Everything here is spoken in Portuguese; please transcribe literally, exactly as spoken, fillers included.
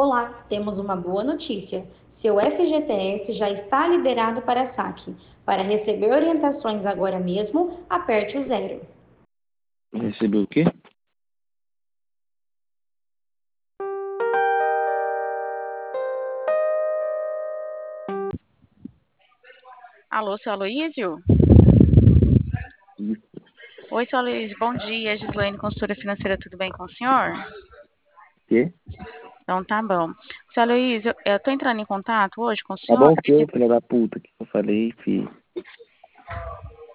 Olá, temos uma boa notícia. Seu F G T S já está liberado para saque. Para receber orientações agora mesmo, aperte o zero. Recebeu o quê? Alô, seu Aloísio? Isso. Oi, seu Aloísio, bom dia. Gislaine, consultora financeira, tudo bem com o senhor? Quê? Então tá bom. Seu Aloísio, eu tô entrando em contato hoje com o Tá senhor. bom o quê, filha da puta, que eu falei, filho?